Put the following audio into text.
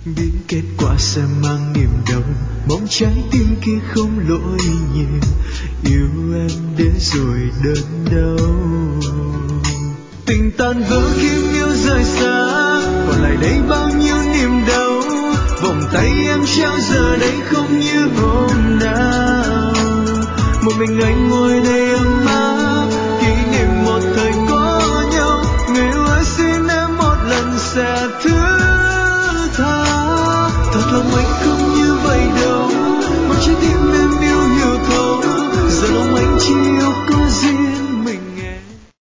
biết kết quả sẽ mang niềm đau, mong trái tim kia không lỗi nhiều, yêu em đến rồi đớn đau. Tình tan vỡ khi yêu rời xa, còn lại đây bao nhiêu niềm đau, vòng tay em trao giờ đây không